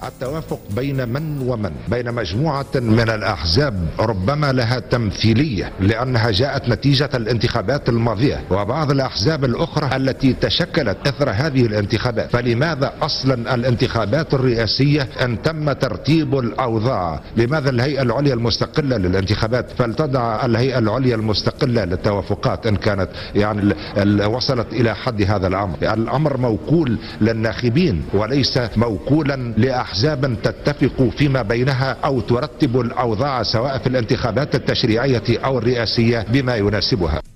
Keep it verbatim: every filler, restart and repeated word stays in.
التوافق بين من ومن، بين مجموعة من الأحزاب ربما لها تمثيلية لأنها جاءت نتيجة الانتخابات الماضية، وبعض الأحزاب الأخرى التي تشكلت إثر هذه الانتخابات. فلماذا أصلا الانتخابات الرئاسية أن تم ترتيب الأوضاع؟ لماذا الهيئة العليا المستقلة للانتخابات فلتضع الهيئة العليا المستقلة للتوافقات إن كانت يعني وصلت إلى حد هذا الأمر؟ الأمر موكول للناخبين وليس موكولا لأحزاب تتفق فيما بينها أو ترتب الأوضاع سواء في الانتخابات التشريعية أو الرئاسية بما يناسبها.